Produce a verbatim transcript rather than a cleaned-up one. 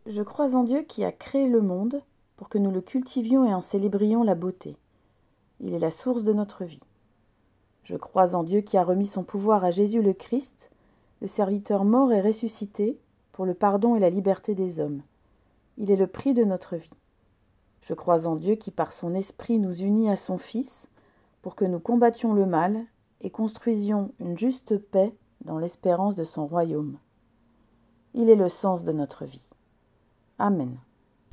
Je crois en Dieu qui a créé le monde pour que nous le cultivions et en célébrions la beauté. Il est la source de notre vie. Je crois en Dieu qui a remis son pouvoir à Jésus le Christ, le serviteur mort et ressuscité, pour le pardon et la liberté des hommes. Il est le prix de notre vie. Je crois en Dieu qui par son esprit nous unit à son Fils, pour que nous combattions le mal et construisions une juste paix dans l'espérance de son royaume. Il est le sens de notre vie. Amen.